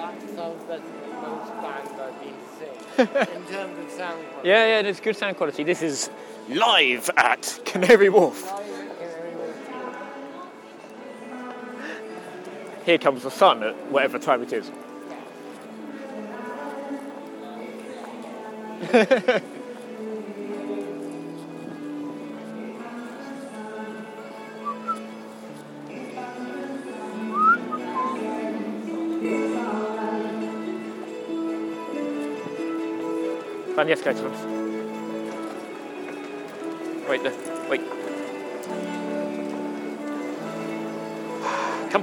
that sounds better than most bands I've been to see in terms of sound quality. Yeah, it's good sound quality. This is live at Canary Wharf. Live at Canary Wharf. Here comes the sun at whatever time it is. Yes, go to them. Wait. Come.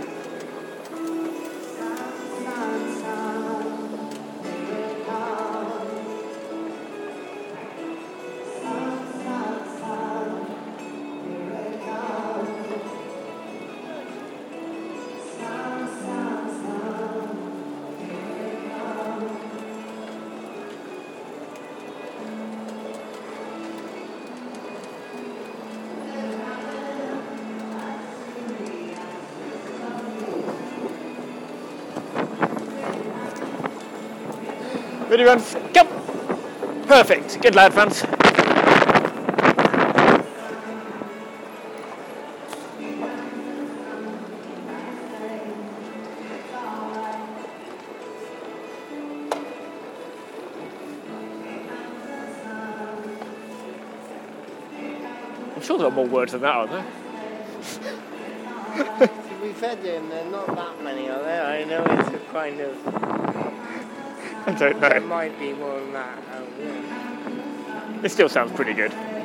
Ready, Vance? Come! Perfect. Good lad, Vance. I'm sure there are more words than that, aren't there? To be fair to him, there are not that many, are there? I know it's a kind of... I don't know. There might be more than that. It still sounds pretty good.